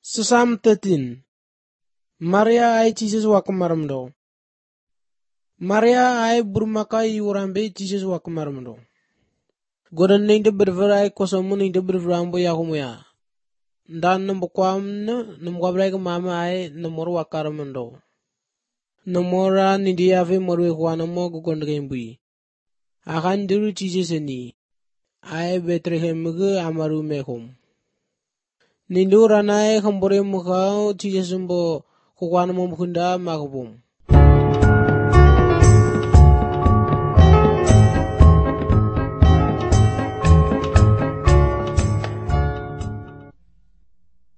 Psalm 13. Maria ay Jesus wakamaramdo. Maria ay burmaka yurambe Jesus wakamaramdo. Godan ninde berver ay kosomu ninde berver ambo yakumuya. Ndan nambo kwam namgwabreg mama ay namor wakaramdo. Namora nindi ave morwe kwana mo gugondgembui. Akan diru Jesus ni. Ay Bethlehem ge amaru mekum. Nindu ranai kambore mukau Jesus mbo kukwana mo mukunda makubum.